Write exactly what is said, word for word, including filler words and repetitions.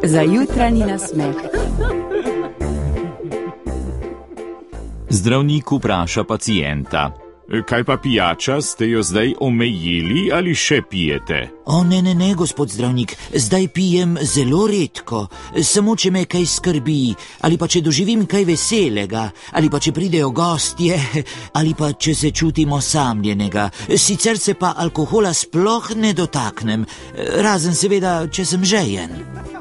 za jutranji nasmeh. Zdravnik vpraša pacienta: Kaj pa pijača, ste jo zdaj omejili ali še pijete? O, ne, ne, ne, gospod zdravnik, zdaj pijem zelo redko, samo če me kaj skrbi, ali pa če doživim kaj veselega, ali pa če pridejo gostje, ali pa če se čutim osamljenega. Sicer se pa alkohola sploh ne dotaknem, razen seveda, če sem žejen.